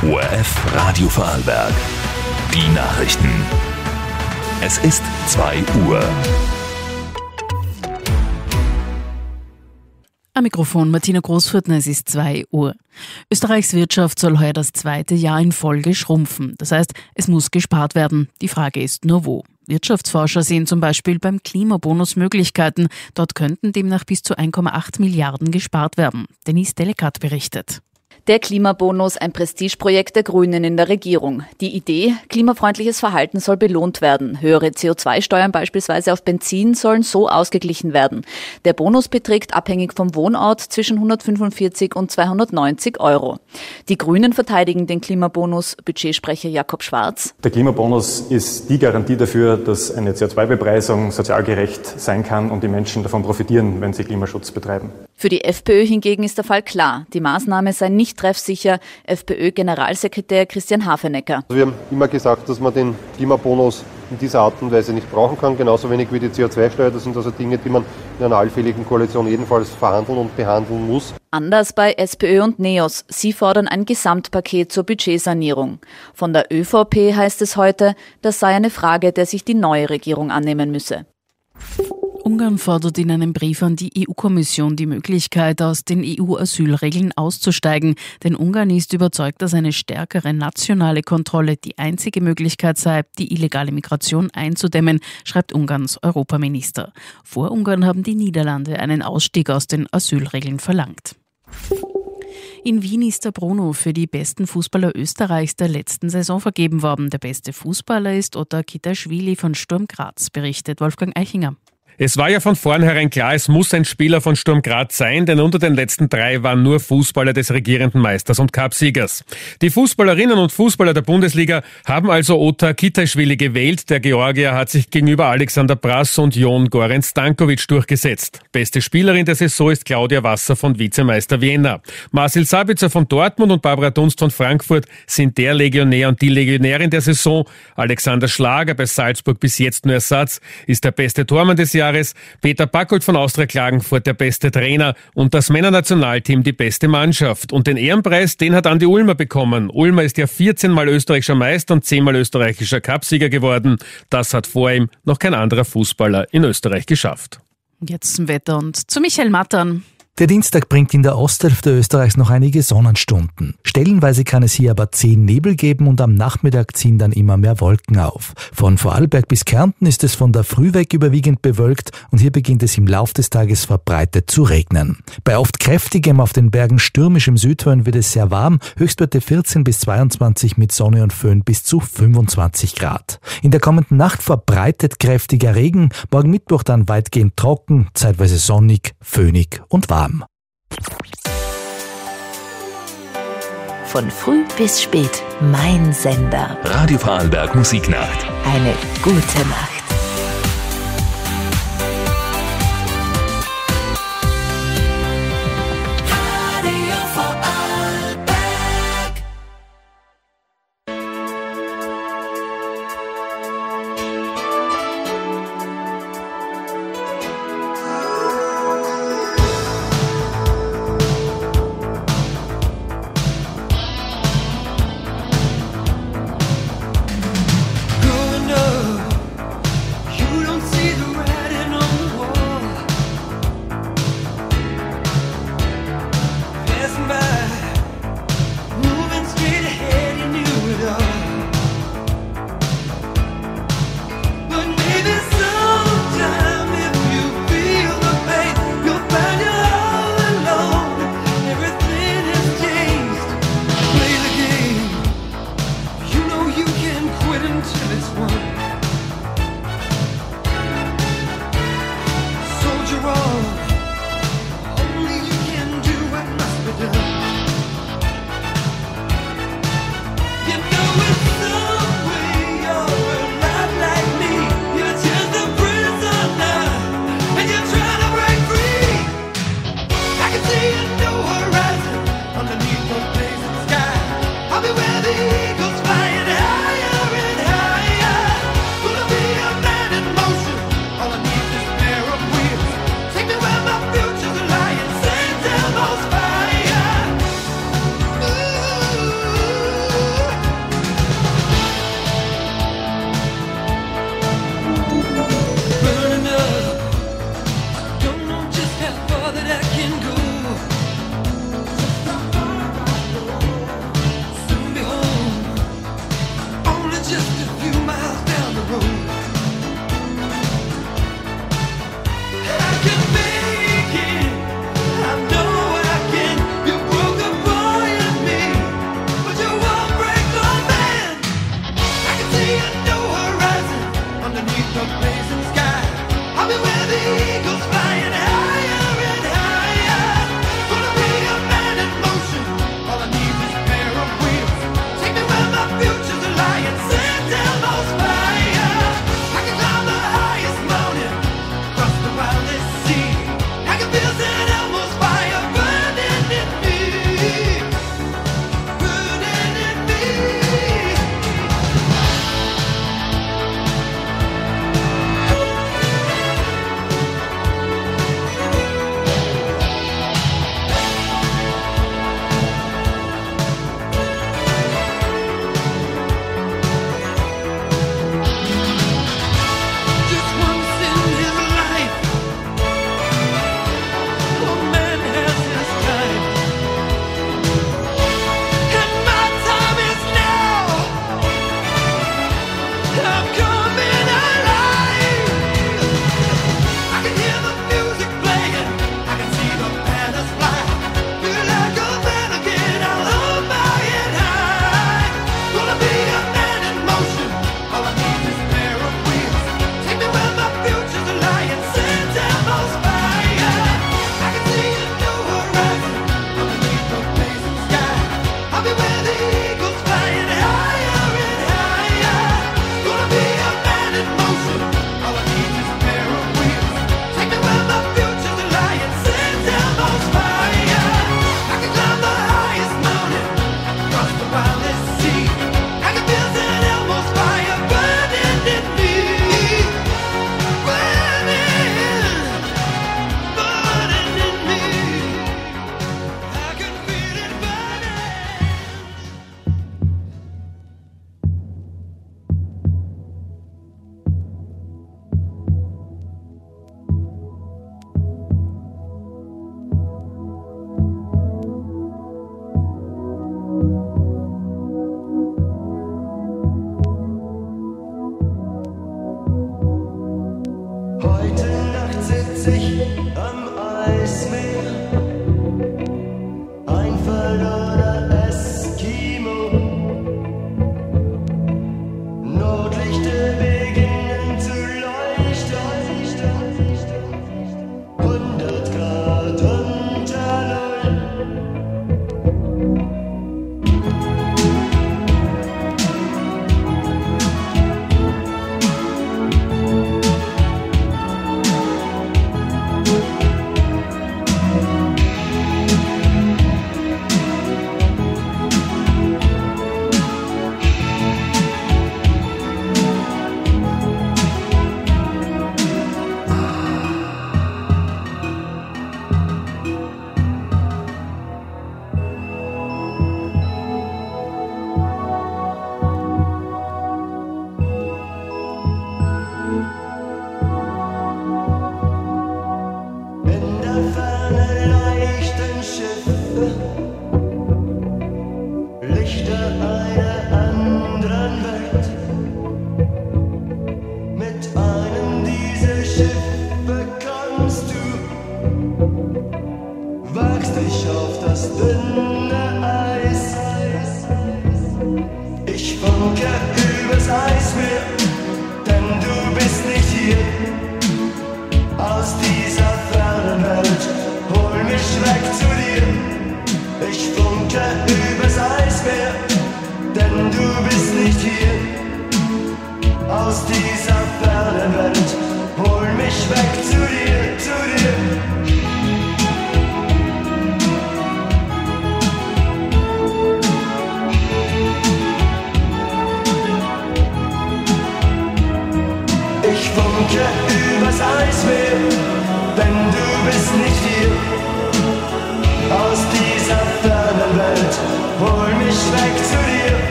ORF Radio Vorarlberg. Die Nachrichten. Es ist 2 Uhr. Am Mikrofon Martina Großfurtner, es ist 2 Uhr. Österreichs Wirtschaft soll heuer das 2. Jahr in Folge schrumpfen. Das heißt, es muss gespart werden. Die Frage ist nur wo. Wirtschaftsforscher sehen zum Beispiel beim Klimabonus Möglichkeiten. Dort könnten demnach bis zu 1,8 Milliarden gespart werden. Denise Delekat berichtet. Der Klimabonus, ein Prestigeprojekt der Grünen in der Regierung. Die Idee, klimafreundliches Verhalten soll belohnt werden. Höhere CO2-Steuern beispielsweise auf Benzin sollen so ausgeglichen werden. Der Bonus beträgt abhängig vom Wohnort zwischen 145 und 290 Euro. Die Grünen verteidigen den Klimabonus, Budgetsprecher Jakob Schwarz. Der Klimabonus ist die Garantie dafür, dass eine CO2-Bepreisung sozial gerecht sein kann und die Menschen davon profitieren, wenn sie Klimaschutz betreiben. Für die FPÖ hingegen ist der Fall klar. Die Maßnahme sei nicht treffsicher. FPÖ-Generalsekretär Christian Hafenecker. Wir haben immer gesagt, dass man den Klimabonus in dieser Art und Weise nicht brauchen kann, genauso wenig wie die CO2-Steuer. Das sind also Dinge, die man in einer allfälligen Koalition jedenfalls verhandeln und behandeln muss. Anders bei SPÖ und NEOS. Sie fordern ein Gesamtpaket zur Budgetsanierung. Von der ÖVP heißt es heute, das sei eine Frage, der sich die neue Regierung annehmen müsse. Ungarn fordert in einem Brief an die EU-Kommission die Möglichkeit, aus den EU-Asylregeln auszusteigen. Denn Ungarn ist überzeugt, dass eine stärkere nationale Kontrolle die einzige Möglichkeit sei, die illegale Migration einzudämmen, schreibt Ungarns Europaminister. Vor Ungarn haben die Niederlande einen Ausstieg aus den Asylregeln verlangt. In Wien ist der Bruno für die besten Fußballer Österreichs der letzten Saison vergeben worden. Der beste Fußballer ist Otar Kitaschwili von Sturm Graz, berichtet Wolfgang Eichinger. Es war ja von vornherein klar, es muss ein Spieler von Sturm Graz sein, denn unter den letzten 3 waren nur Fußballer des regierenden Meisters und Cupsiegers. Die Fußballerinnen und Fußballer der Bundesliga haben also Otar Kitaschwili gewählt. Der Georgier hat sich gegenüber Alexander Brass und Jon Goran Stankovic durchgesetzt. Beste Spielerin der Saison ist Claudia Wasser von Vizemeister Vienna. Marcel Sabitzer von Dortmund und Barbara Dunst von Frankfurt sind der Legionär und die Legionärin der Saison. Alexander Schlager, bei Salzburg bis jetzt nur Ersatz, ist der beste Tormann des Jahres. Peter Backold von Austria Klagenfurt der beste Trainer und das Männernationalteam die beste Mannschaft. Und den Ehrenpreis, den hat Andi Ulmer bekommen. Ulmer ist ja 14-mal österreichischer Meister und 10-mal österreichischer Cupsieger geworden. Das hat vor ihm noch kein anderer Fußballer in Österreich geschafft. Jetzt zum Wetter und zu Michael Mattern. Der Dienstag bringt in der Osthälfte Österreichs noch einige Sonnenstunden. Stellenweise kann es hier aber 10 Nebel geben und am Nachmittag ziehen dann immer mehr Wolken auf. Von Vorarlberg bis Kärnten ist es von der Früh weg überwiegend bewölkt und hier beginnt es im Lauf des Tages verbreitet zu regnen. Bei oft kräftigem, auf den Bergen stürmischem Südhöhen wird es sehr warm, Höchstwerte 14 bis 22 mit Sonne und Föhn bis zu 25 Grad. In der kommenden Nacht verbreitet kräftiger Regen, morgen Mittwoch dann weitgehend trocken, zeitweise sonnig, föhnig und warm. Von früh bis spät, mein Sender. Radio Vorarlberg Musiknacht. Eine gute Nacht.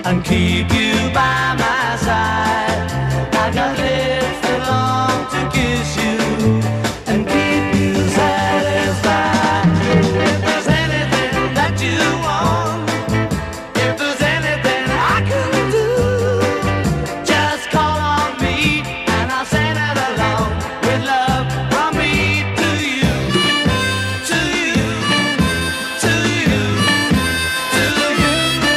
and keep you by my side. I got lips that long to kiss you and keep you satisfied. If there's anything that you want, if there's anything I can do, just call on me and I'll send it along with love from me to you, to you, to you, to you.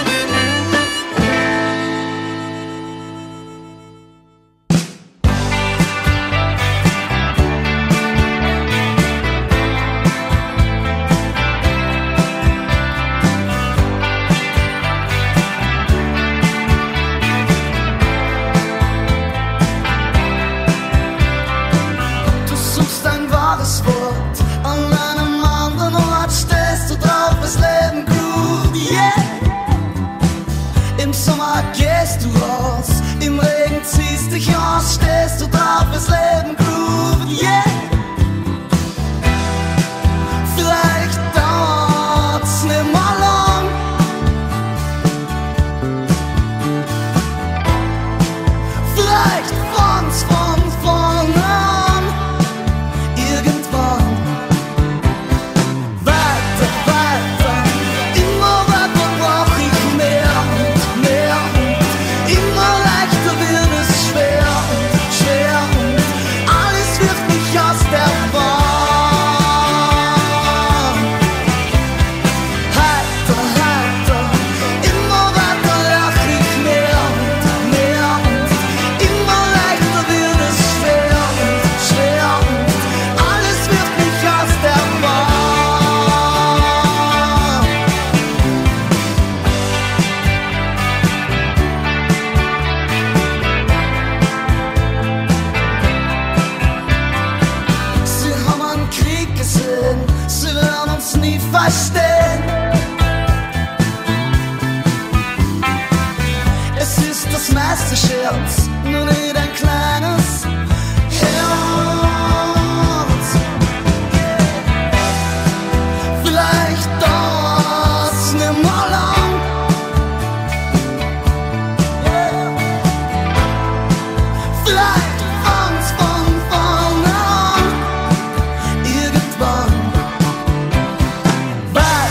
Du suchst ein wahres Wort, an einem anderen Ort stehst du drauf, es Leben gut, yeah. Im Sommer gehst du raus, im Regen ziehst dich aus, stehst du drauf, es Leben gut, yeah. Vielleicht dauert's nimmer lang, vielleicht fangt's von vorne an. Irgendwann weiter, weiter, immer weiter brauch ich mehr und mehr und immer leichter wird es schwer und schwer und alles wirft mich aus der Bahn. Heiter, heiter, immer weiter lach ich mehr und mehr und immer leichter wird es schwer und schwer und alles wirft mich aus der Bahn. Sie haben einen Krieg gesehen, sie werden uns nie verstehen. Es ist das meiste Scherz, nur nicht ein kleines Herz. Vielleicht dauert's nimmer lang, vielleicht fangt's von vorne an. Irgendwann weiter,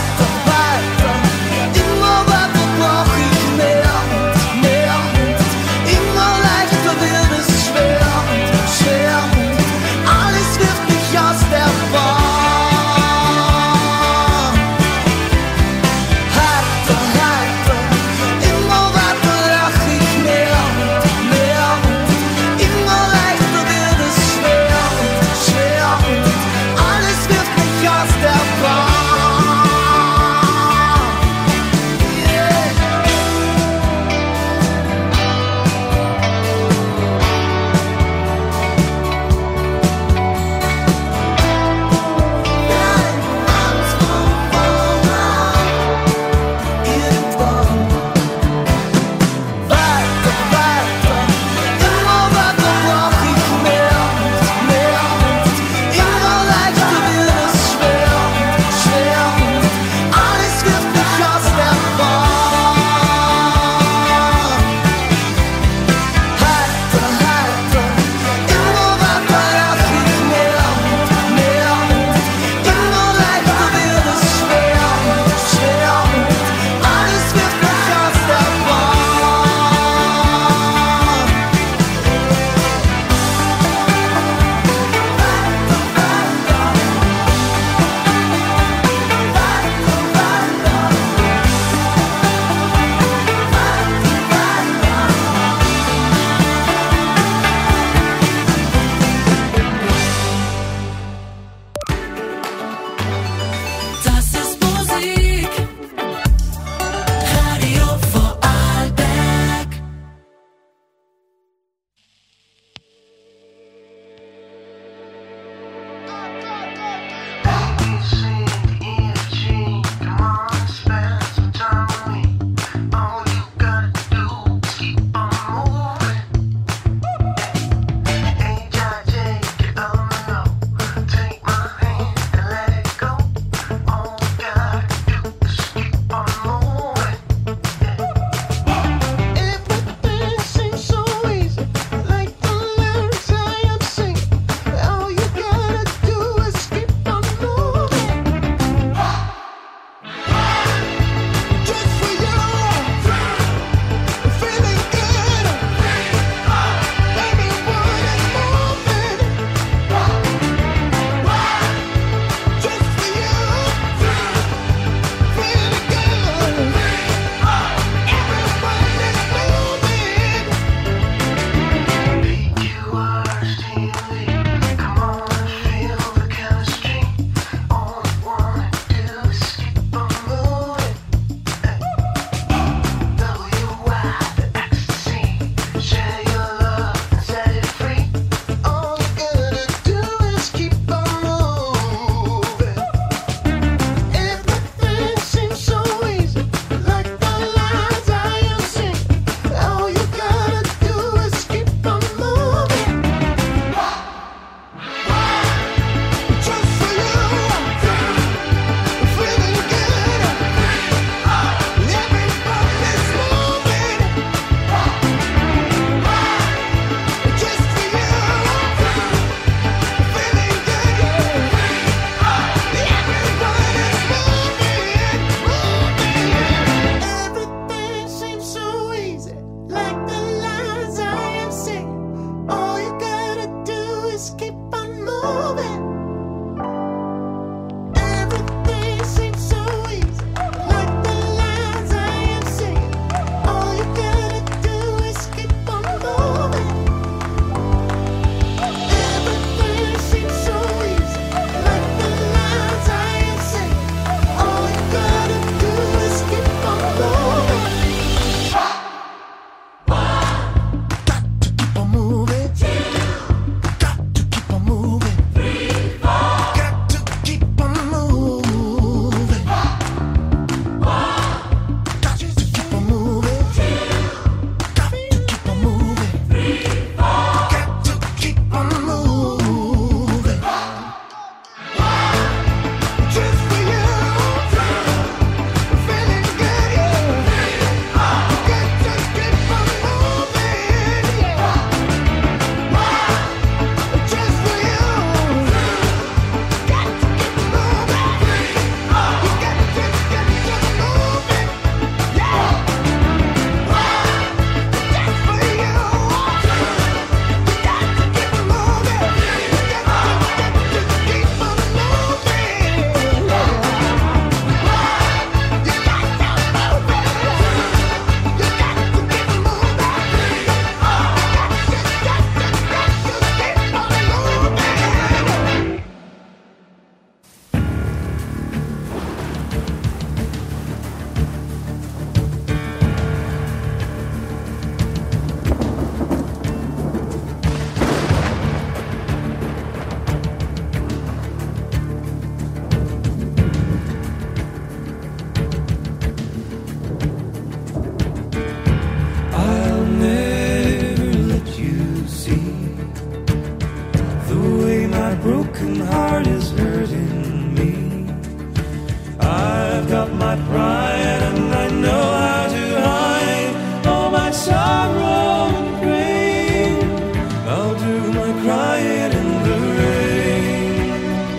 my pride, and I know how to hide all my sorrow and pain. I'll do my crying in the rain.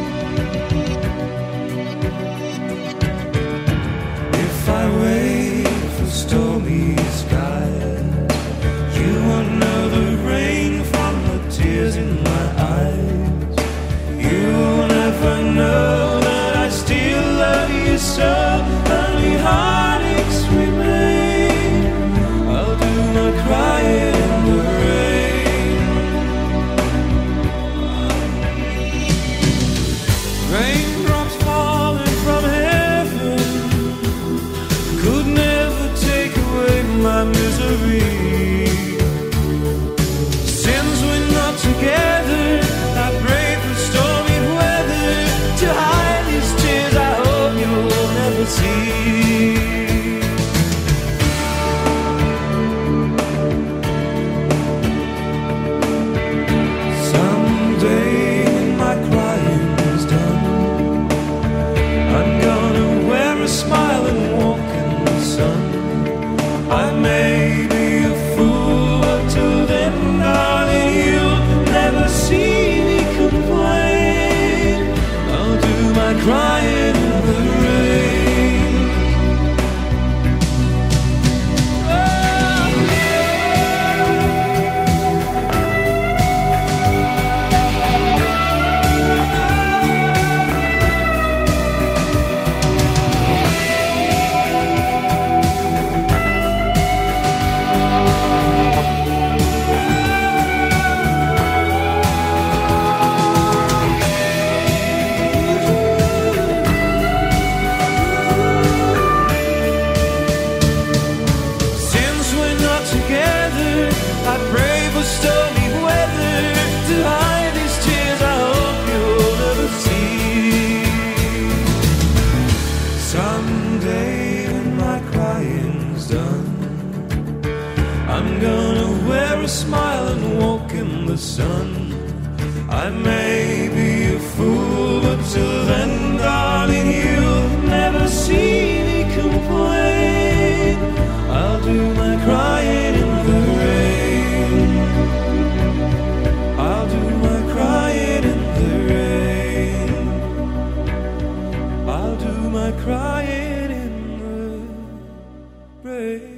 If I wait for stormy skies, you won't know the rain from the tears in my eyes. You'll never know that I still love you so. Only heartaches remain. I'll do my crying in the rain. Raindrops falling from heaven could never take away my misery. Since we're not together, I pray for stormy weather to hide these tears I hope you'll never see. Someday when my crying's done, I'm gonna wear a smile and walk in the sun. I may be a fool, but till then, darling, you'll never see me complain. I'll do my crying in the rain. Since we're not together, I pray for stormy weather to hide these tears I hope you'll never see. Someday when my crying's done, I'm gonna wear a smile and walk in the sun. I may be a fool, but till then, darling, you'll never see me complain. I'll do my crying in the rain. I'll do my crying in the rain. I'll do my crying in the rain.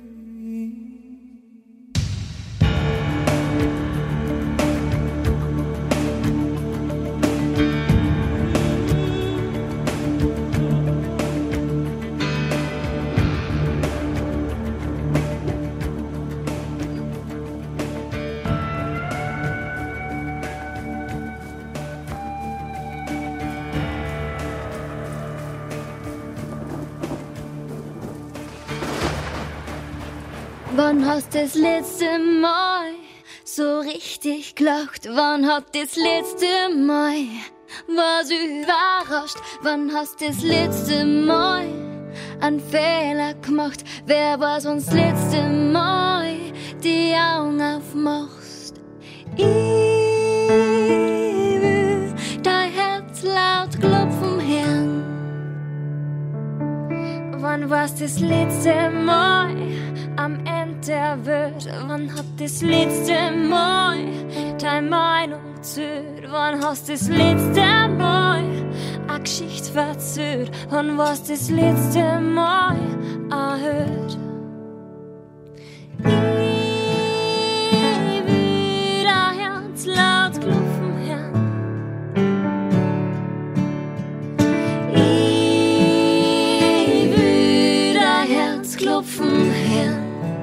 Wann hast das letzte Mal so richtig gelacht? Wann hat das letzte Mal was überrascht? Wann hast das letzte Mal einen Fehler gemacht? Wer was uns das letzte Mal die Augen aufmachst? Ich will dein Herz laut klopfen hören. Wann war's das letzte Mal am Ende der Welt? Wann hat das letzte Mal deine Meinung zählt? Wann hast das letzte Mal eine Geschichte verzählt? Wann war's das letzte Mal erhört? Ich will dein Herz laut klopfen hören. Ich will dein Herz klopfen hören.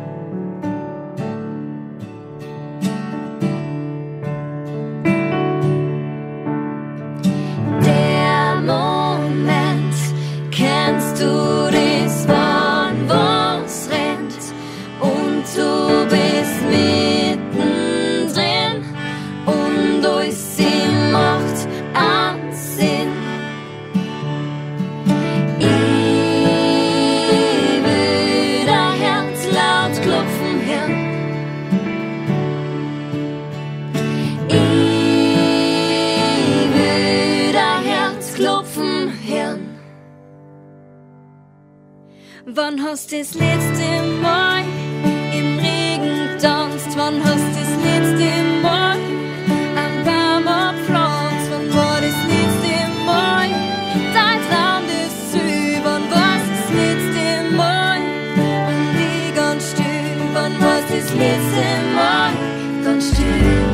Kennst du das, wann was rennt und du bist mittendrin und alles macht einen Sinn? Ich will dein Herz laut Wann hast du das letzte Mal im Regen getanzt? Wann hast du das letzte Mal am Baum gepflanzt? Wann war das letzte Mal dein Traum des Süd? Wann war das letzte Mal und ich ganz still? Wann war das letzte Mal ganz still?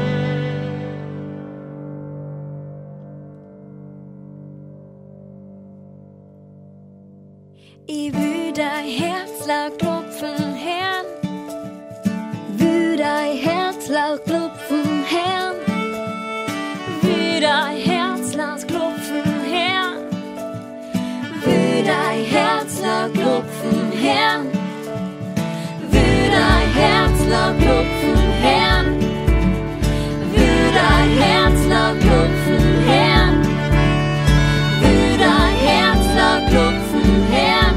Ich will dein Herz laut klopfen hören, will dein Herz laut klopfen hören, will dein Herz laut klopfen hören, will dein Herz laut klopfen hören, will dein Herz laut klopfen hören, will dein Herz laut klopfen hören, will dein Herz laut klopfen hören.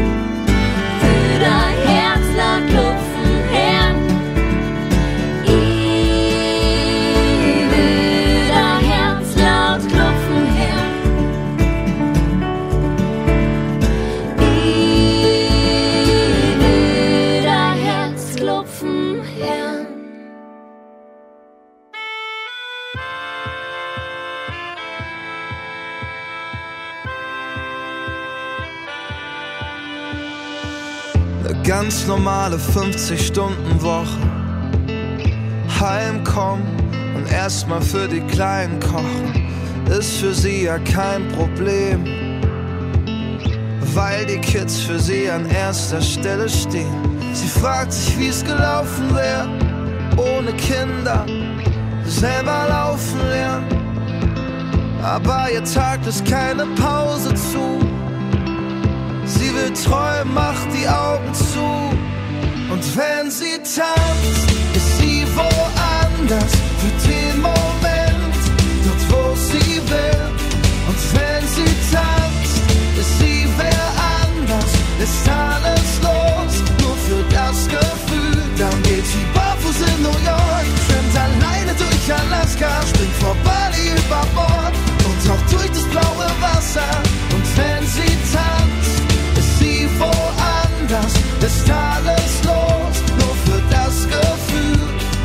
Ganz normale 50-Stunden-Woche. Heimkommen und erstmal für die Kleinen kochen, ist für sie ja kein Problem, weil die Kids für sie an erster Stelle stehen. Sie fragt sich, wie's gelaufen wäre, ohne Kinder, selber laufen lernen. Aber ihr Tag ist keine Pause zu. Sie will träumen, macht die Augen zu. Und wenn sie tanzt, ist sie woanders für den Moment, dort wo sie will. Und wenn sie tanzt, ist sie wer anders, ist alles los, nur für das Gefühl. Dann geht sie barfuß in New York, schwimmt alleine durch Alaska, springt vor Bali über Bord und taucht durch das blaue Wasser. Und wenn sie tanzt, sie woanders, ist alles los, nur für das Gefühl.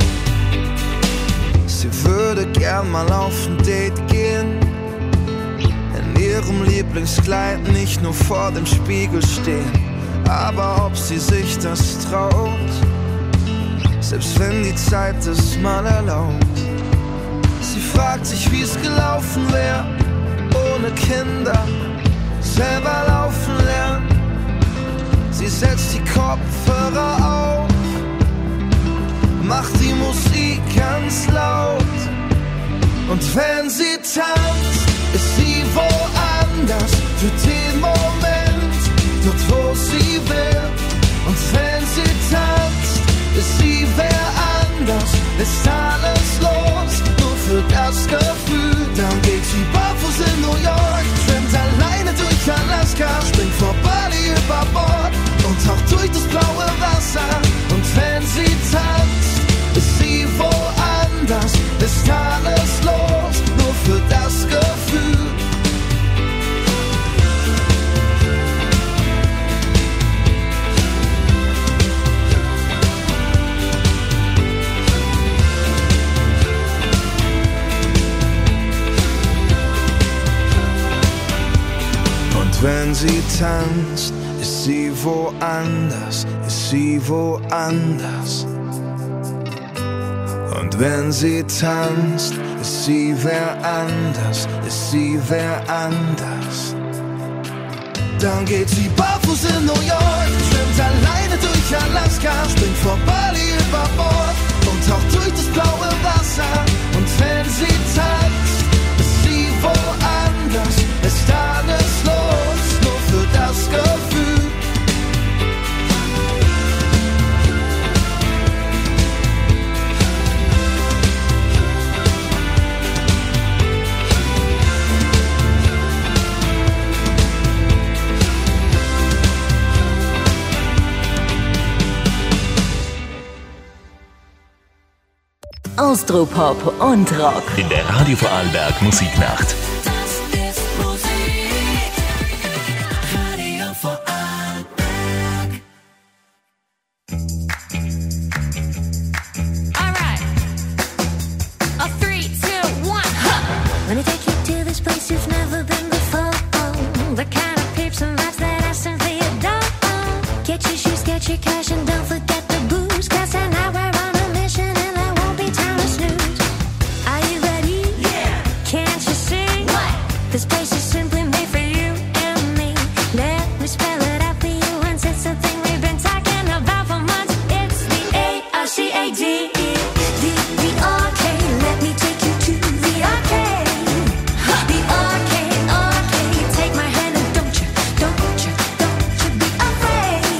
Sie würde gern mal auf ein Date gehen, in ihrem Lieblingskleid nicht nur vor dem Spiegel stehen. Aber ob sie sich das traut, selbst wenn die Zeit es mal erlaubt. Sie fragt sich, wie's gelaufen wäre, ohne Kinder, selber laufen lernen. Sie setzt die Kopfhörer auf, macht die Musik ganz laut. Und wenn sie tanzt, ist sie woanders für den Moment, dort wo sie will. Und wenn sie tanzt, ist sie wer anders, ist alles los, nur für das Gefühl. Dann geht sie barfuß in New York, schwimmt alleine durch Alaska, springt vor Bali über Bord und taucht durch das blaue Wasser. Und wenn sie tanzt, ist sie woanders, ist alles los, nur für das Gefühl. Und wenn sie tanzt, ist sie woanders, ist sie woanders. Und wenn sie tanzt, ist sie wer anders, ist sie wer anders. Dann geht sie barfuß in New York, schwimmt alleine durch Alaska, springt vor Bali über Bord und taucht durch das blaue Wasser. Und wenn sie tanzt, ist sie woanders, ist alles los, nur für das Gefühl. Austropop und Rock. In der Radio Vorarlberg Musiknacht. Das ist Musik. Radio Vorarlberg. The kind of peeps and vibes that I simply adore. Get your shoes, get your cash, and don't forget the booze. 'Cause tonight we're on a mission and there won't be time to snooze. Are you ready? Yeah. Can't you see? What? This place is simply made for you and me. Let me spell it out for you once. It's the thing we've been talking about for months. It's the A-R-C-A-D-E. The arcade. Let me take you to the arcade. The arcade, arcade. Take my hand and don't you be afraid.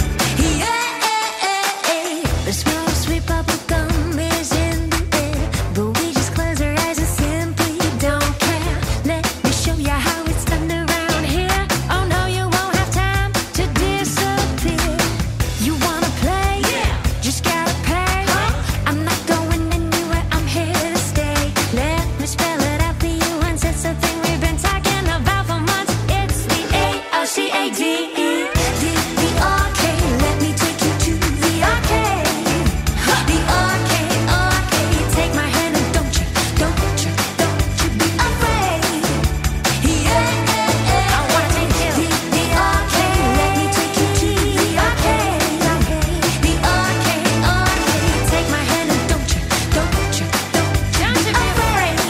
Yeah. The smell of sweet bubble gum is in the air, but we just close our eyes and simply don't care. Let me show you how it's done around here. Oh no, you won't have time to disappear. You wanna play? Yeah. Just gotta pay. I'm not going anywhere, I'm here to stay. Let me spell it out for you once. It's the thing we've been talking about for months. It's the A-R-C-A-D-E. The arcade. Let me take you to the arcade. The arcade, arcade. Take my hand and don't you be afraid. Yeah. I wanna take you. The arcade. Let me take you to the arcade. The arcade, arcade. Take my hand and don't you be afraid.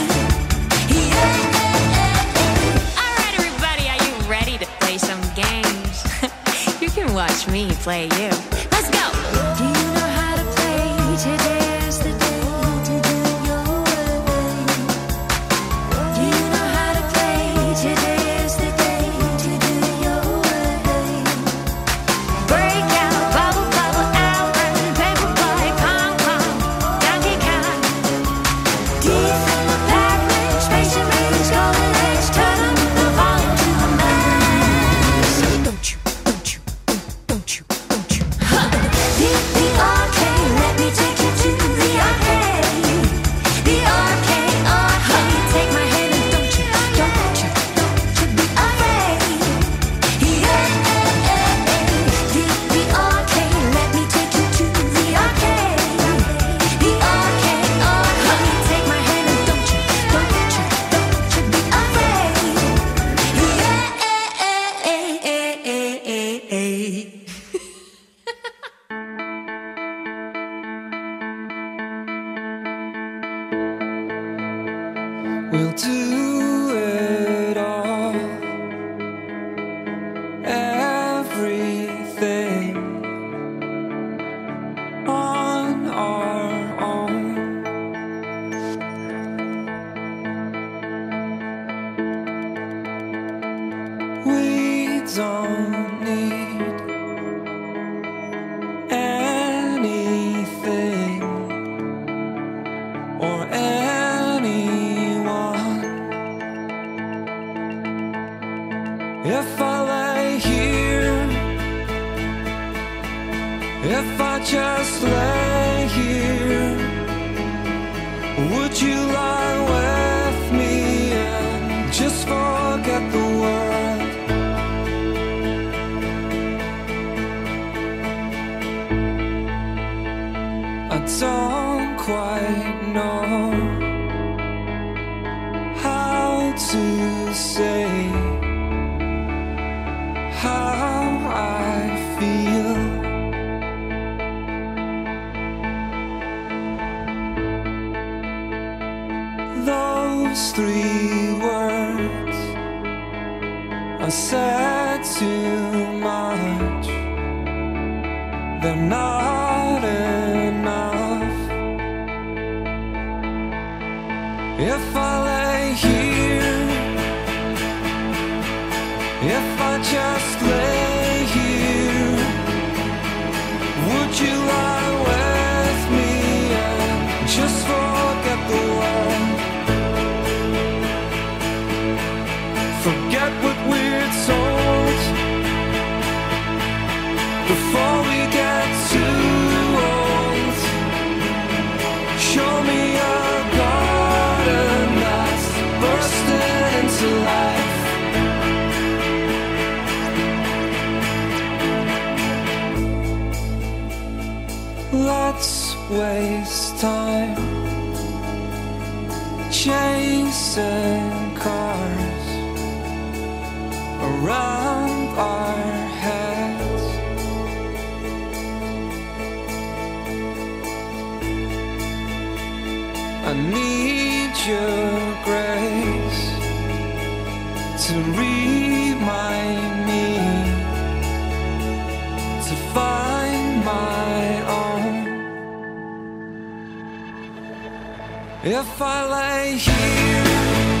Yeah. Alright everybody, are you ready to play some games? You can watch me play you. Let's go! Do you know how to play? Today's the day to do it your way. Do you know how to play? Today's the day to do it your way. Break out, bubble, bubble, Alvin, paper boy, Kong Kong, Donkey Kong. Deep from the Pac-Man, Space Invaders, Golden Age, turn up the volume to the max. Don't you. The arcade, let me take you to the arcade. The arcade, arcade. Take my hand and don't you be afraid. Yeah. The arcade, let me take you to the arcade. The arcade, arcade. Take my hand and don't you be afraid. Yeah. We'll do it all, everything on our own. We don't need anything or anyone. If I lay here, if I just lay here, would you lie with me and just forget the world? I don't quite know how to say how I feel. Those 3 words I said too much. They're not enough. If I lay here, if I just lay here, would you lie with me and just forget the world? Forget what we're told before we get too old. Show me a garden that's bursting into life. Let's waste time chasing cars around our heads. I need your grace to remind me to find my own. If I lay here,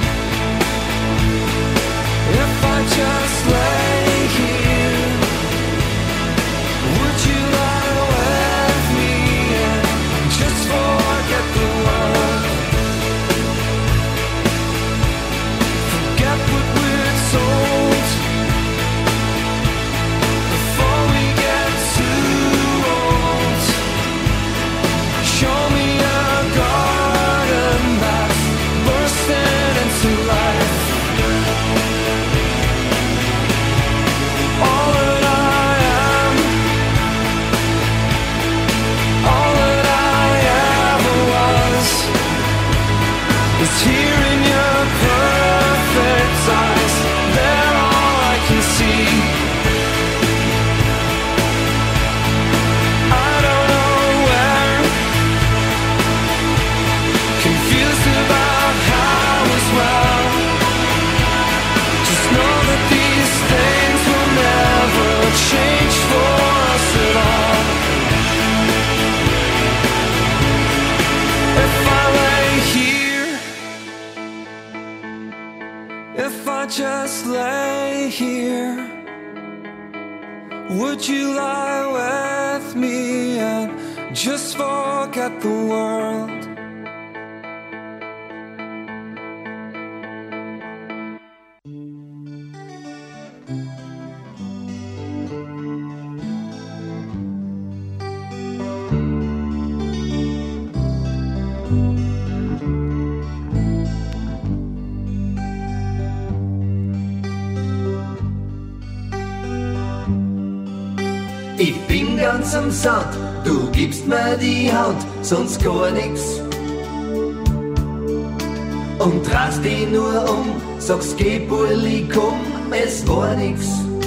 if I just lay here, would you lie with me and just forget the world? Forget what we're told before we get too old. Show me a garden that's bursting into life. All that I am, all that I ever was, is here in your perfect eyes. They're all I can see. I don't know where, confused about how as well. Just know that these things will never change for us at all. If I lay here, if I just lay here, would you lie with me and just forget the world? Ich bin ganz am Satt, du gibst mir die Hand, sonst gar nix. Und drehst dich nur um, sagst geh Burli, komm, es war nix.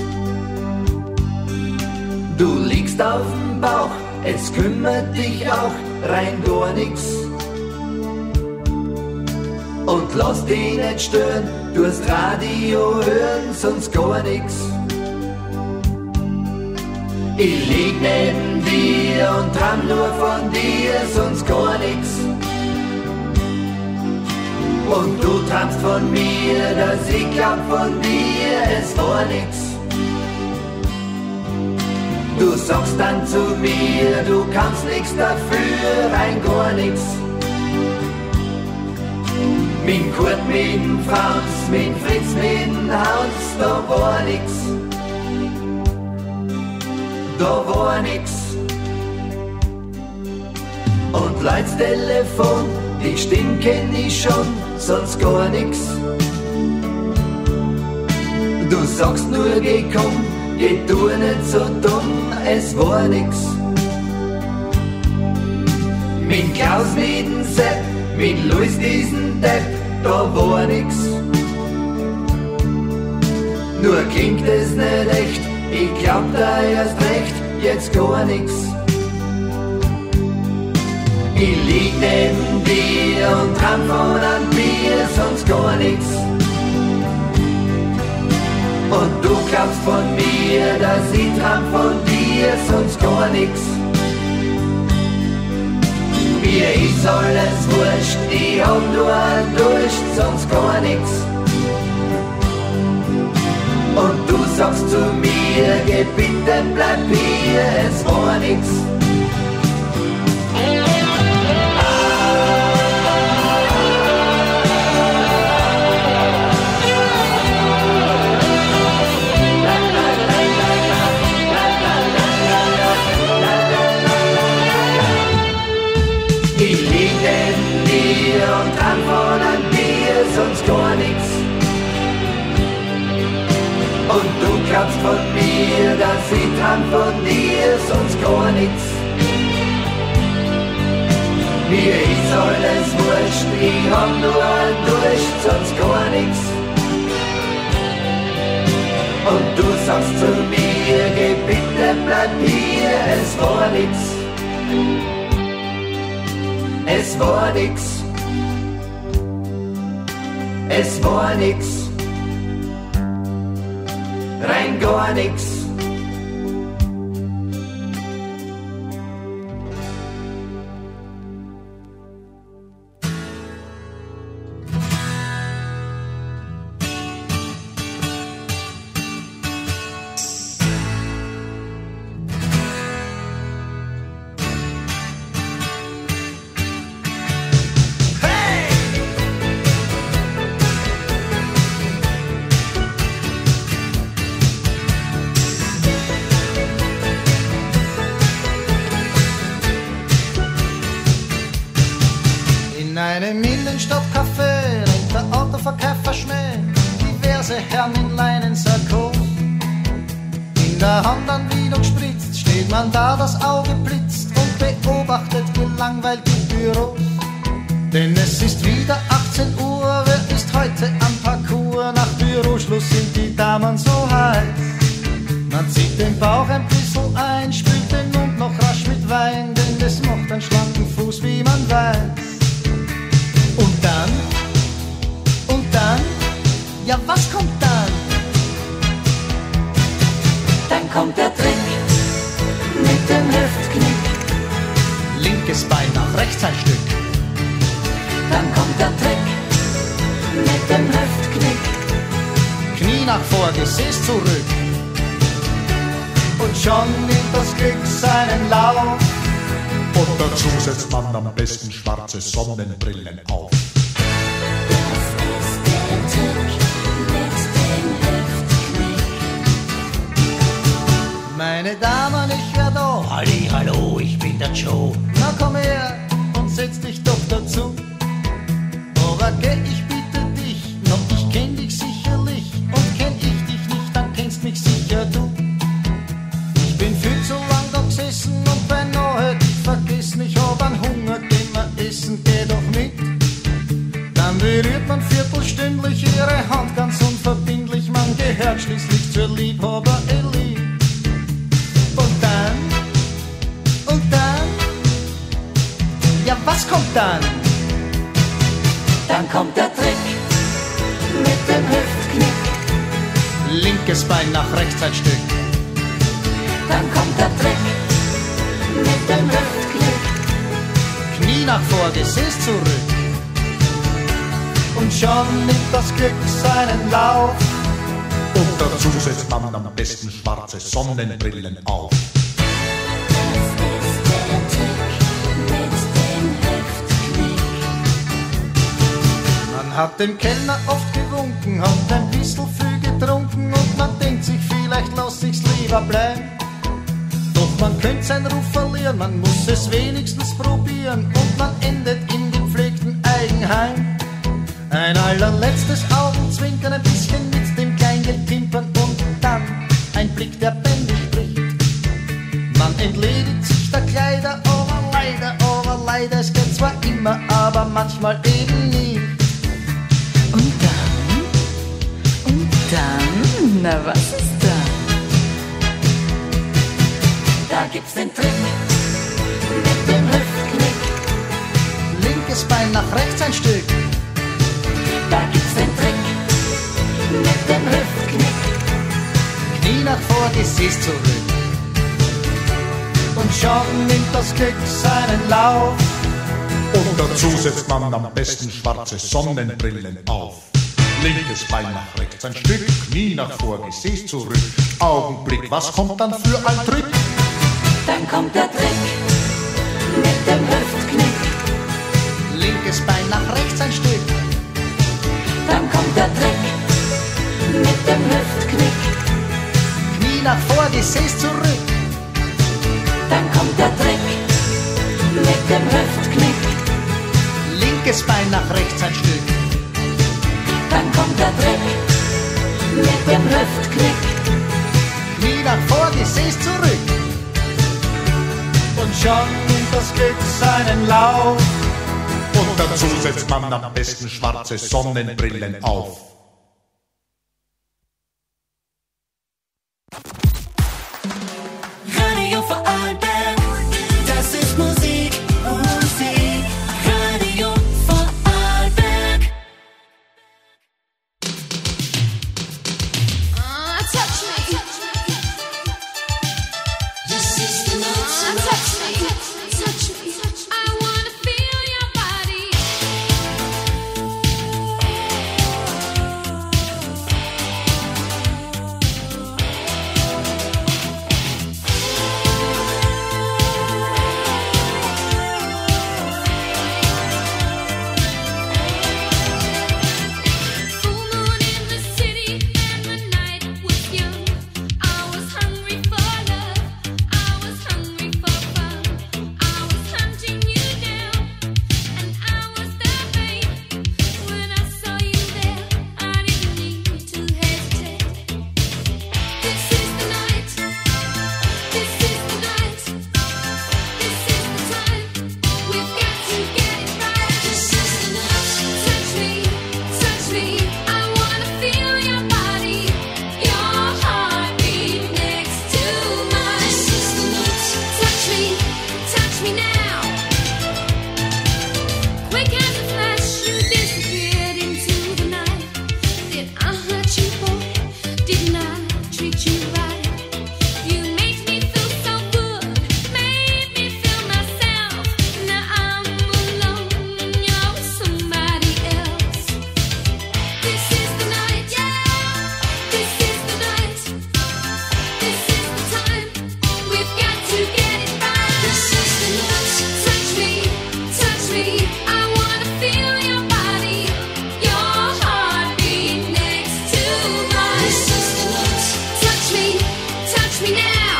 Du liegst auf dem Bauch, es kümmert dich auch rein gar nix. Und lass dich nicht stören, du hast Radio hören, sonst gar nix. Ich lieg neben dir und träum nur von dir, sonst gar nix. Und du träumst von mir, dass ich glaub von dir, es war nix. Du sagst dann zu mir, du kannst nix dafür, rein gar nix. Min Kurt, min Franz, min Fritz, min Hans, da war nix. Da war nix. Und Leut's Telefon, die Stimme kenn ich schon, sonst gar nix. Du sagst nur, geh komm, geh du nicht so dumm, es war nix. Min Klaus, min Sepp, min Luis, diesen Depp, da war nix. Nur klingt es nicht echt, ich glaub da erst recht, jetzt gar nix. Ich lieg neben dir und träum von einem Bier, sonst gar nix. Und du glaubst von mir, dass ich träum von dir, sonst gar nix. Mir ist alles wurscht, ich hab nur einen Durst, sonst gar nix. Und du sagst zu mir, geh bitte, bleib hier, es war nix. Ich lieg neben dir und träum von einem Bier, sonst gar nix. Und du glaubst von mir, dass ich träum von dir, sonst gar nix. Mir ist alles wurscht, ich hab nur einen Durst, sonst gar nix. Und du sagst zu mir, geh bitte, bleib hier, es war nix. Es war nix. Es war nix. Rein gar nix. In einem Innenstadtcafé rennt der Autoverkäufer Schmäh, diverse Herren in Leinensakko. In der Hand ein Vino gespritzt, steht man da, das Auge blitzt und beobachtet gelangweilt die Büros. Denn es ist wieder 18 Uhr, wer ist heute am Parcours? Nach Büroschluss sind die Damen so heiß. Man zieht den Bauch ein bisschen ein, spült den Mund noch rasch mit Wein, denn das macht einen schlanken Fuß, wie man weiß. Und dann, ja was kommt dann? Dann kommt der Trick mit dem Hüftknick. Linkes Bein nach rechts ein Stück. Dann kommt der Trick mit dem Hüftknick. Knie nach vor, Gesäß zurück. Und schon nimmt das Glück seinen Lauf. Und dazu setzt man am besten schwarze Sonnenbrillen auf. Meine Damen, ich wär da. Halli, hallo, ich bin der Joe. Na komm her und setz dich doch dazu. Aber geh, ich bitte dich, noch ich kenn dich sicherlich. Und kenn ich dich nicht, dann kennst mich sicher du. Ich bin viel zu lang da gesessen und beinahe hätt ich vergessen. Ich hab einen Hunger, geh mal essen, geh doch mit. Dann berührt man viertelstündlich ihre Hand ganz unverbindlich. Man gehört schließlich zur Liebhaber-Elite. Und dann, ja was kommt dann? Dann kommt der Trick mit dem Hüftknick. Linkes Bein nach rechts ein Stück. Dann kommt der Trick mit dem Hüftknick. Knie nach vor, Gesäß zurück. Und schon nimmt das Glück seinen Lauf. Und dazu setzt man am besten schwarze Sonnenbrillen auf. Man hat dem Kellner oft gewunken, hat ein bisschen viel getrunken und man denkt sich, vielleicht lass ich's lieber bleiben. Doch man könnte seinen Ruf verlieren, man muss es wenigstens probieren und man endet im gepflegten Eigenheim. Ein allerletztes Augenzwinkern, ein bisschen mit dem Kleingeld pimpern und dann ein Blick, der Bände spricht. Man entledigt sich der Kleider, aber leider, es geht zwar immer, aber manchmal eben nie. Dann, na was ist da? Da gibt's den Trick mit dem Hüftknick. Linkes Bein nach rechts ein Stück. Da gibt's den Trick mit dem Hüftknick. Knie nach vor, Gesäß zurück. Und schon nimmt das Glück seinen Lauf. Und dazu setzt man am besten schwarze Sonnenbrillen auf. Linkes Bein nach rechts ein Stück, Knie nach vor, Gesäß zurück. Augenblick, was kommt dann für ein Trick? Dann kommt der Trick mit dem Hüftknick. Linkes Bein nach rechts ein Stück. Dann kommt der Trick mit dem Hüftknick. Knie nach vor, Gesäß zurück. Dann kommt der Trick mit dem Hüftknick. Linkes Bein nach rechts ein Stück. Dann kommt der Trick mit dem Hüftknick. Knie nach vor, Gesäß zurück. Und schon nimmt das Glück seinen Lauf. Und dazu setzt man am besten schwarze Sonnenbrillen auf. Radio Vorarlberg, das ist Musik, Musik. Radio Vorarlberg. Touch me. This is the night. Touch me. Touch me. I wanna feel your body. Full moon in the city and the night was young. I was hungry for love. I was hungry for fun. I was hunting you down, and I was the babe. When I saw you there, I didn't need to hesitate. This is the night. This is the night. This is the time. We've got to get it right. This is the night. Touch me, touch me. I wanna feel your body, your heartbeat next to mine. This is the night. Touch me now. Quick as a flash, you disappeared into the night. Did I hurt you, boy? Didn't I treat you right? You made me feel so good, made me feel myself. Now I'm alone and you're with somebody else. This is the night, yeah. This is the night. This is the time. We've got to get it right. This is the night. Touch me, touch me. I wanna feel your body, your heartbeat next to mine. This is the night. Touch me now.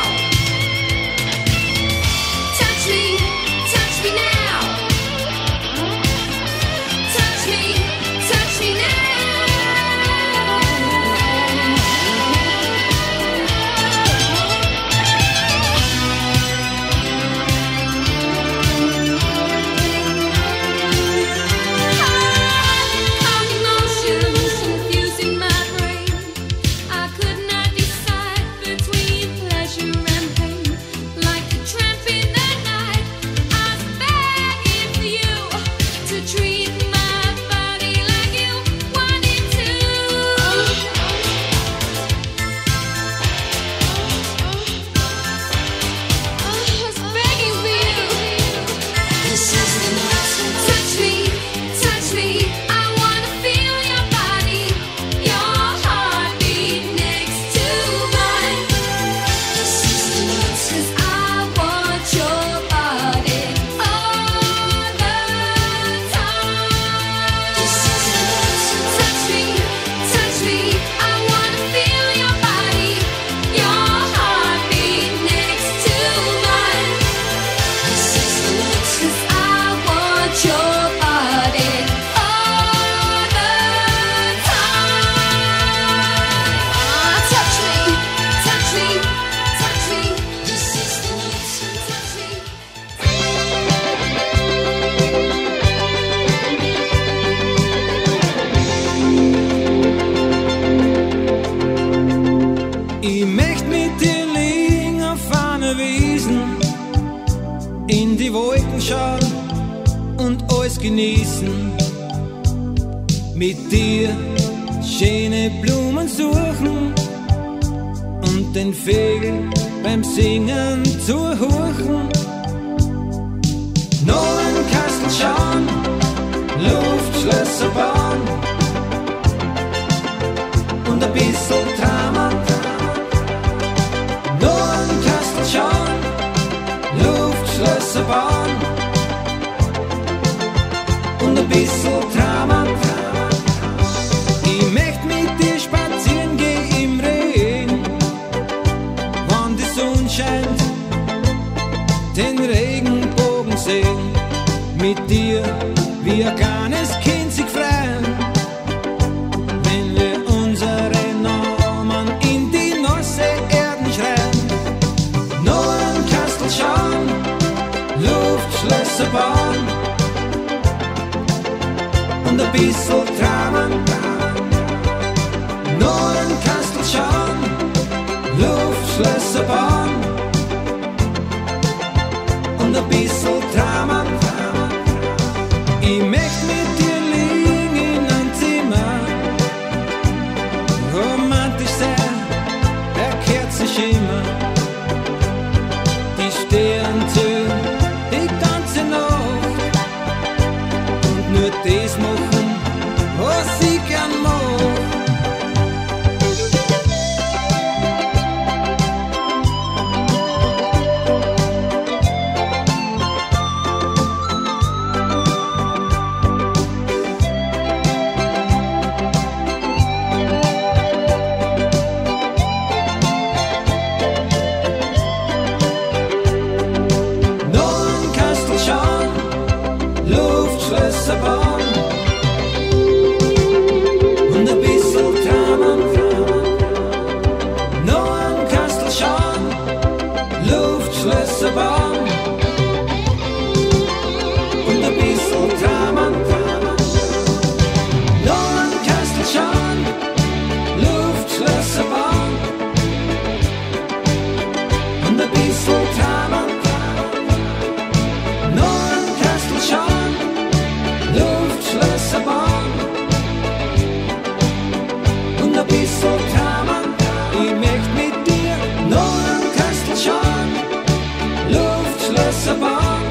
Touch me now. Touch me Calm emotions confusing my brain. I could not decide between pleasure and pain. Like a tramp in the night, I was begging for you to treat my body like you wanted to. I was begging for you. This is the night. Touch me. I wanna feel your body, your heartbeat next to mine. This is the night. 'Cause I want your body all the time. This is the night. Touch me. I wanna feel your body, your heartbeat next to mine. This is the night. 'Cause I want your body all the time. Touch me. This is the night. Touch me. Ich möcht mit dir liegen auf einer Wiesen, in die Wolken schauen und alles genießen. Mit dir schöne Blumen suchen und den Vögeln beim Singen zuhören. Noch ein Kastel schauen, Luftschlösser bauen und ein bisschen tramen. Noch ein Kastel schauen, Luftschlösser bauen und ein bisschen tramen. Ich möcht mit dir spazieren gehen im Regen, wann die Sonne scheint, den Regenbogen sehen. Mit dir wie ein kleines Kind sich freuen, wenn wir unsere Namen in die nasse Erden schreien. Noch ein Kastel schauen, Luftschlösser bauen und ein bisschen tramen. Noch ein Kastel schauen, Luft Luftschlösser bauen und ein bisschen Drama. Ich möcht mit dir liegen in ein Zimmer, romantisch sein, erkehrt sich immer. Die Sterne die ganze Nacht und nur das machen, was ich gern mag. Luftschlösser bauen und ein bisschen Drama. Noch ein Kastel schauen, Luftschlösser bauen und ein bisschen Drama. Noch ein Kastel schauen, Luftschlösser bauen und ein bisschen Drama. Noch ein Kastel schauen, Luftschlösser bauen und ein bisschen Drama. Ich möcht mit dir noch ein Kastel schauen, Luftschlösser bauen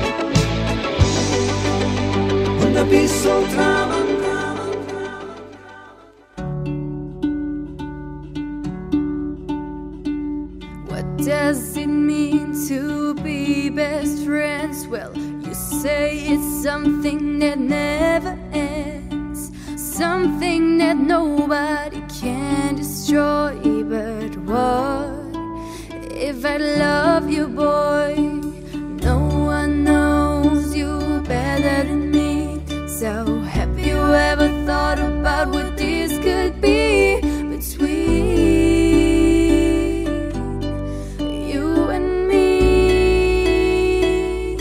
und ein bisschen Drama. What does it mean to be best friends? Well, you say it's something that never ends, something that nobody can destroy. But what if I love you, boy? No one knows you better than me. So have you ever thought about what this could be between you and me?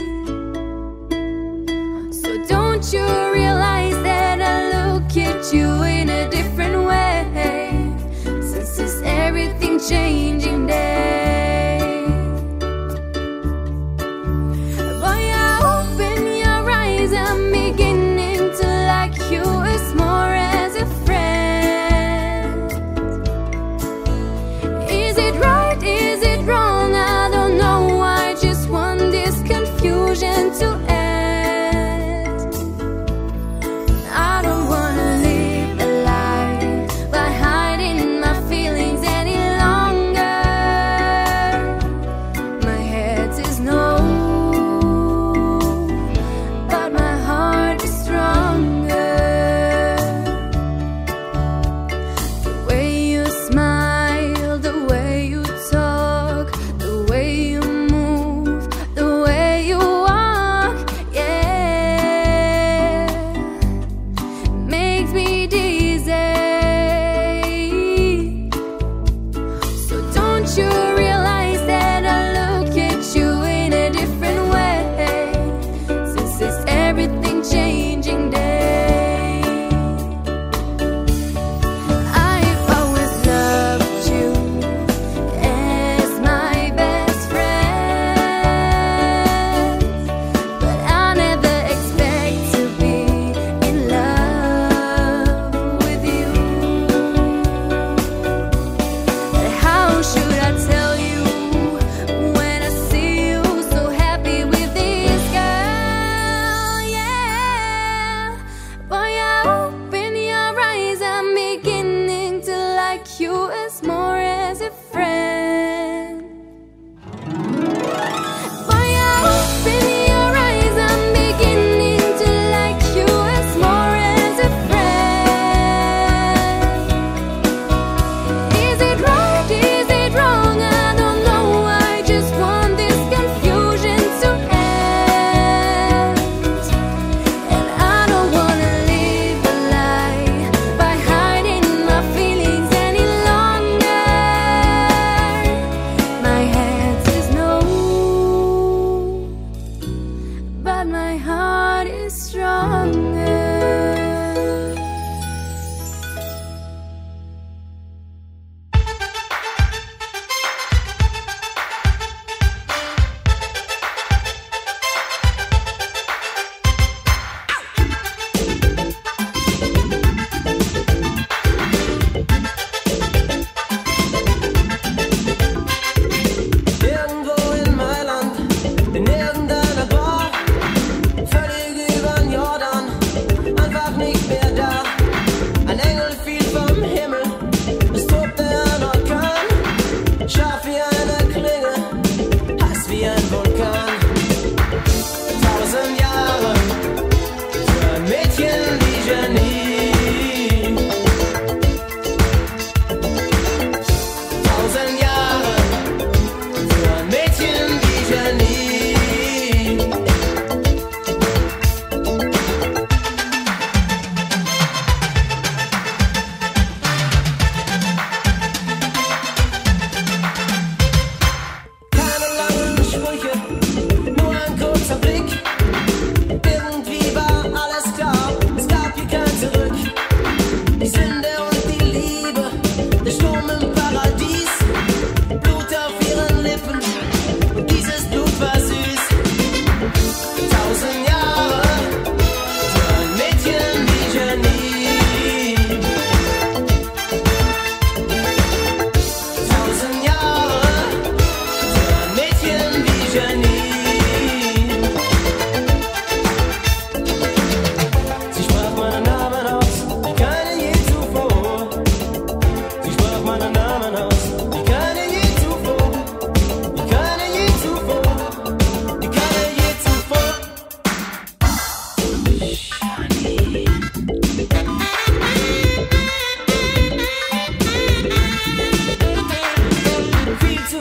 So don't you realize that I look at you in a different way, since it's everything changing day?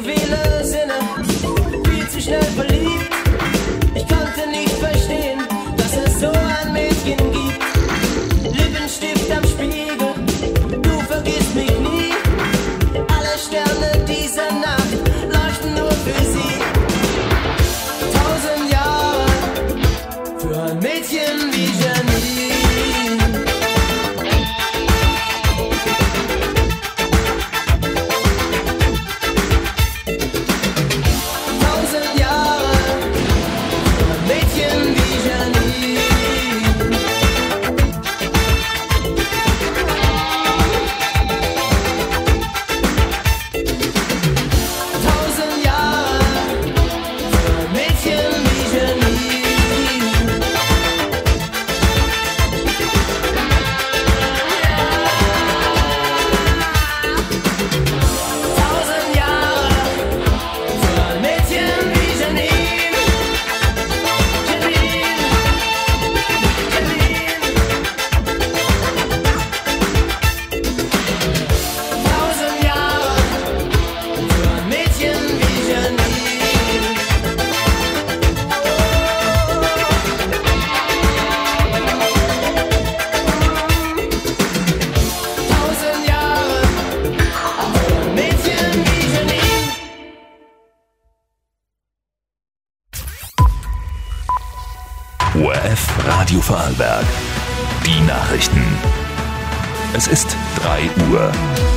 viele Sinne, viel zu schnell verliebt. Ich konnte nicht verstehen, dass es so ein Mädchen gibt. Lippenstift am Spiegel, du vergisst mich nie. Alle Sterne dieser Nacht leuchten nur für sie. 1000 Jahre für ein Mädchen wie Janine. 1000 Jahre für ein Mädchen wie Janine. 1000 Jahre für ein Mädchen wie Janine. 1000 Jahre für ein Mädchen wie Janine. Janine, Janine. 1000 Jahre für ein Mädchen wie Janine. 1000 Jahre für ein Mädchen wie Janine. ORF Radio Vorarlberg. Die Nachrichten. Es ist 3 Uhr.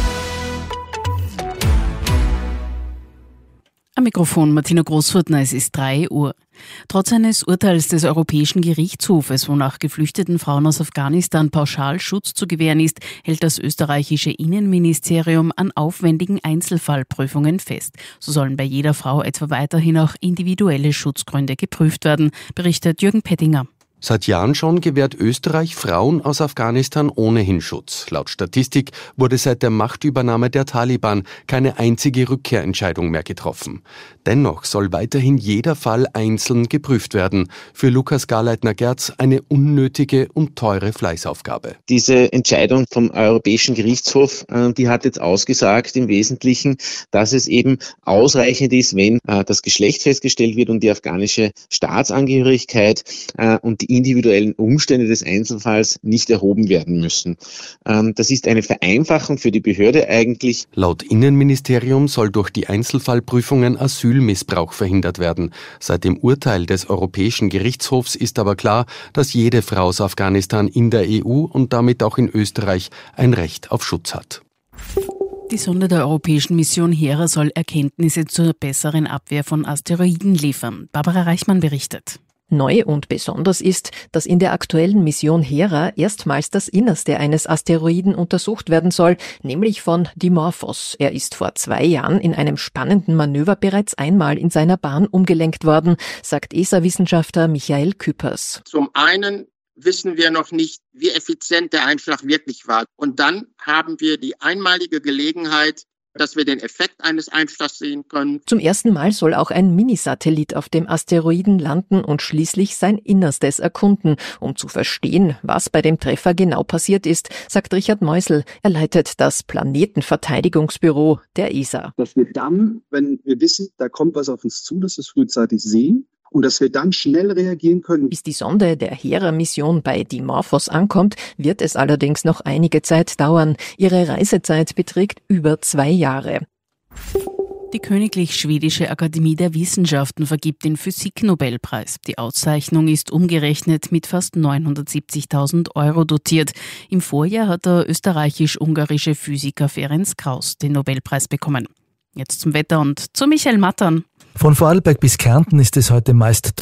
Am Mikrofon Martina Großfurtner, es ist 3 Uhr. Trotz eines Urteils des Europäischen Gerichtshofes, wonach geflüchteten Frauen aus Afghanistan pauschal Schutz zu gewähren ist, hält das österreichische Innenministerium an aufwendigen Einzelfallprüfungen fest. So sollen bei jeder Frau etwa weiterhin auch individuelle Schutzgründe geprüft werden, berichtet Jürgen Pettinger. Seit Jahren schon gewährt Österreich Frauen aus Afghanistan ohnehin Schutz. Laut Statistik wurde seit der Machtübernahme der Taliban keine einzige Rückkehrentscheidung mehr getroffen. Dennoch soll weiterhin jeder Fall einzeln geprüft werden. Für Lukas Garleitner-Gerz eine unnötige und teure Fleißaufgabe. Diese Entscheidung vom Europäischen Gerichtshof, die hat jetzt ausgesagt im Wesentlichen, dass es eben ausreichend ist, wenn das Geschlecht festgestellt wird und die afghanische Staatsangehörigkeit und die individuellen Umstände des Einzelfalls nicht erhoben werden müssen. Das ist eine Vereinfachung für die Behörde eigentlich. Laut Innenministerium soll durch die Einzelfallprüfungen Asylmissbrauch verhindert werden. Seit dem Urteil des Europäischen Gerichtshofs ist aber klar, dass jede Frau aus Afghanistan in der EU und damit auch in Österreich ein Recht auf Schutz hat. Die Sonde der europäischen Mission Hera soll Erkenntnisse zur besseren Abwehr von Asteroiden liefern. Barbara Reichmann berichtet. Neu und besonders ist, dass in der aktuellen Mission Hera erstmals das Innerste eines Asteroiden untersucht werden soll, nämlich von Dimorphos. Er ist vor 2 Jahren in einem spannenden Manöver bereits einmal in seiner Bahn umgelenkt worden, sagt ESA-Wissenschaftler Michael Küppers. Zum einen wissen wir noch nicht, wie effizient der Einschlag wirklich war. Und dann haben wir die einmalige Gelegenheit, dass wir den Effekt eines Einschlags sehen können. Zum ersten Mal soll auch ein Minisatellit auf dem Asteroiden landen und schließlich sein Innerstes erkunden, um zu verstehen, was bei dem Treffer genau passiert ist, sagt Richard Meusel. Er leitet das Planetenverteidigungsbüro der ESA. Dass wir dann, wenn wir wissen, da kommt was auf uns zu, dass wir es frühzeitig sehen, und dass wir dann schnell reagieren können. Bis die Sonde der Hera-Mission bei Dimorphos ankommt, wird es allerdings noch einige Zeit dauern. Ihre Reisezeit beträgt über 2 Jahre. Die Königlich Schwedische Akademie der Wissenschaften vergibt den Physiknobelpreis. Die Auszeichnung ist umgerechnet mit fast 970.000 € dotiert. Im Vorjahr hat der österreichisch-ungarische Physiker Ferenc Krauss den Nobelpreis bekommen. Jetzt zum Wetter und zu Michael Mattern. Von Vorarlberg bis Kärnten ist es heute meist